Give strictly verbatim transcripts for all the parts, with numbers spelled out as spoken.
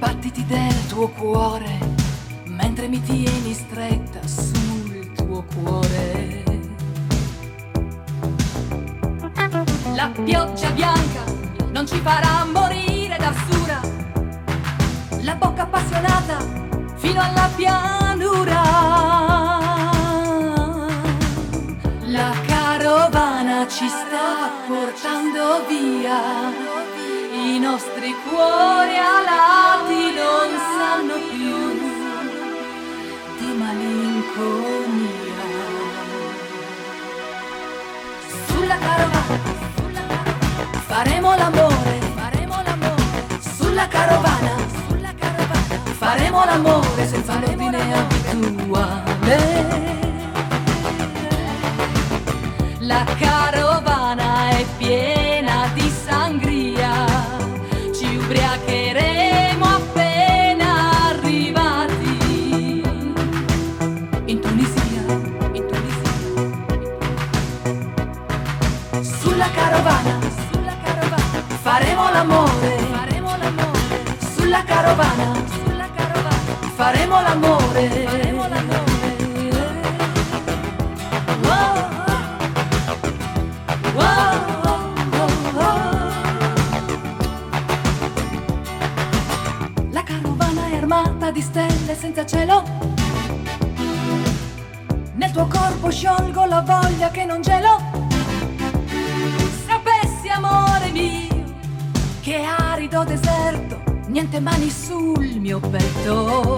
battiti del tuo cuore, mentre mi tieni stretta sul tuo cuore. La pioggia bianca non ci farà morire d'arsura, la bocca appassionata fino alla pianura. La carovana ci sta portando via, i nostri cuori alati non sanno più di malinconia. Sulla carovana faremo l'amore, faremo l'amore. Sulla carovana, sulla carovana faremo l'amore senza ordine abituale. La carovana è piena di sangria, ci ubriacheremo appena arrivati in Tunisia, in Tunisia. Sulla carovana, sulla carovana faremo l'amore, faremo l'amore. Sulla carovana, sulla carovana faremo l'amore, faremo l'amore. Di stelle senza cielo, nel tuo corpo sciolgo la voglia che non gelo. Sapessi, amore mio, che arido deserto, niente mani sul mio petto.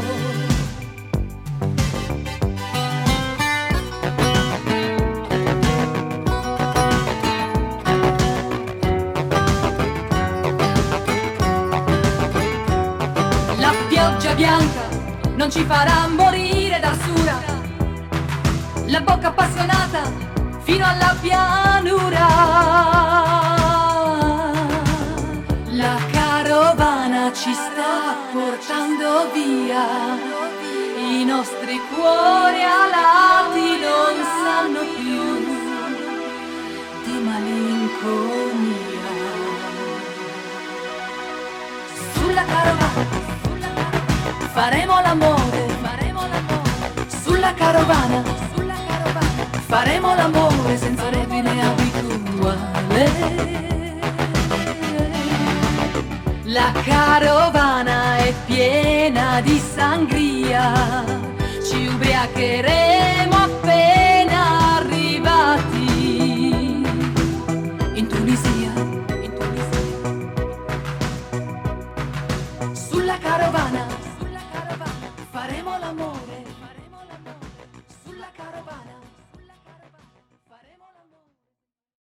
Bianca non ci farà morire d'arsura, la bocca appassionata fino alla pianura. La carovana ci sta portando via, i nostri cuori alati non sanno più di malinconia. Sulla carovana faremo l'amore, faremo l'amore. Sulla carovana, sulla carovana faremo l'amore senza ordine abituale. La carovana è piena di sangria, ci ubriacheremo